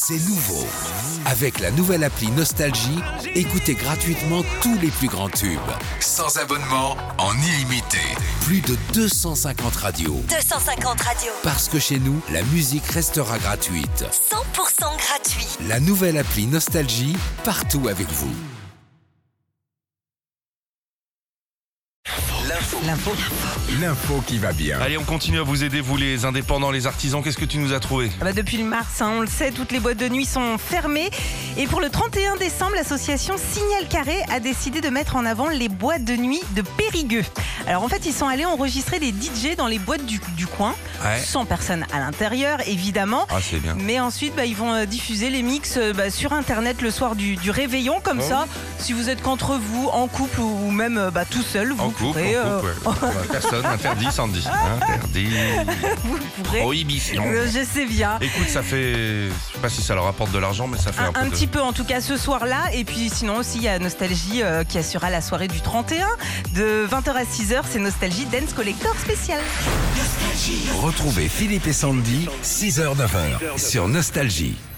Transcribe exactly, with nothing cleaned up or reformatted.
C'est nouveau. Avec la nouvelle appli Nostalgie, écoutez gratuitement tous les plus grands tubes. Sans abonnement, en illimité. Plus de deux cent cinquante radios. deux cent cinquante radios. Parce que chez nous, la musique restera gratuite. cent pour cent gratuit. La nouvelle appli Nostalgie, partout avec vous. L'info. L'info. L'info qui va bien. Allez, on continue à vous aider, vous les indépendants, les artisans. Qu'est-ce que tu nous as trouvé ? Ah bah depuis le mars, hein, on le sait, toutes les boîtes de nuit sont fermées. Et pour le trente et un décembre, l'association Signal Carré a décidé de mettre en avant les boîtes de nuit de Périgueux. Alors en fait, ils sont allés enregistrer les D J dans les boîtes du, du coin, Ouais. sans personne à l'intérieur, évidemment. Ah, c'est bien. Mais ensuite, bah, ils vont euh, diffuser les mix euh, bah, sur Internet le soir du, du réveillon. Comme Oh. ça, si vous êtes qu'entre vous, en couple ou même euh, bah, tout seul, vous En couple, pourrez... en euh, couple, ouais. Personne, interdit, Sandy. Interdit. vous pourrez... Prohibition. Euh, je sais bien. Écoute, ça fait... Je sais pas si ça leur apporte de l'argent, mais ça fait un, Un, peu un de... petit peu en tout cas ce soir-là. Et puis sinon aussi il y a Nostalgie euh, qui assurera la soirée du trente et un. De vingt heures à six heures, c'est Nostalgie Dance Collector spécial. Retrouvez Philippe et Sandy, six heures neuf heures, sur Nostalgie.